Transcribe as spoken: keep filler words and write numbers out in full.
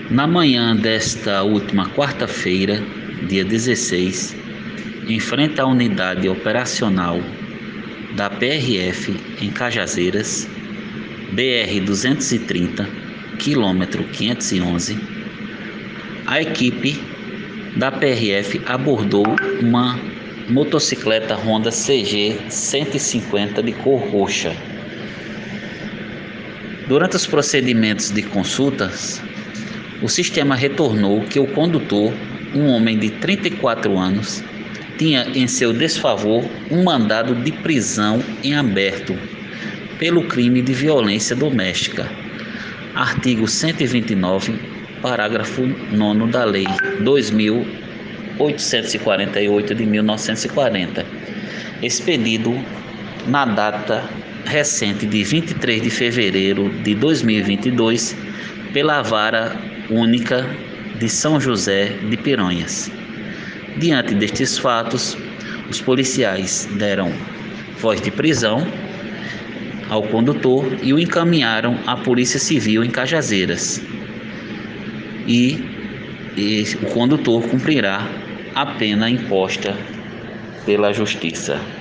Na manhã desta última quarta-feira, dia dezesseis, em frente à unidade operacional da P R F em Cajazeiras, B R duzentos e trinta, quilômetro quinhentos e onze, a equipe da P R F abordou uma motocicleta Honda C G cento e cinquenta de cor roxa. Durante os procedimentos de consultas, o sistema retornou que o condutor, um homem de trinta e quatro anos, tinha em seu desfavor um mandado de prisão em aberto pelo crime de violência doméstica, artigo cento e vinte e nove, parágrafo nono da Lei dois mil oitocentos e quarenta e oito de mil novecentos e quarenta, expedido na data recente de vinte e três de fevereiro de dois mil e vinte e dois pela Vara Única de São José de Piranhas. Diante destes fatos, os policiais deram voz de prisão ao condutor e o encaminharam à Polícia Civil em Cajazeiras. E, e o condutor cumprirá a pena imposta pela Justiça.